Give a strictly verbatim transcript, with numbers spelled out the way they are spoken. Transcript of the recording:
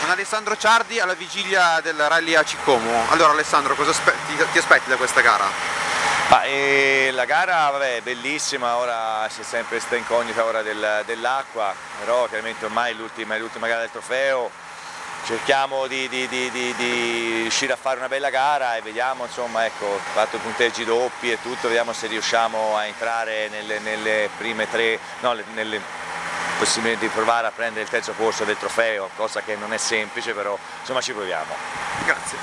Con Alessandro Ciardi alla vigilia del rally a Ciccomo. Allora Alessandro, cosa aspetti, ti aspetti da questa gara? Ah, e la gara vabbè, è bellissima, ora c'è sempre questa incognita ora del, dell'acqua, però chiaramente ormai è l'ultima, l'ultima gara del trofeo, cerchiamo di, di, di, di, di riuscire a fare una bella gara e vediamo, insomma, ecco, fatto punteggi doppi e tutto, vediamo se riusciamo a entrare nelle, nelle prime tre, no, nelle possibilità di provare a prendere il terzo posto del trofeo, cosa che non è semplice, però insomma ci proviamo. Grazie.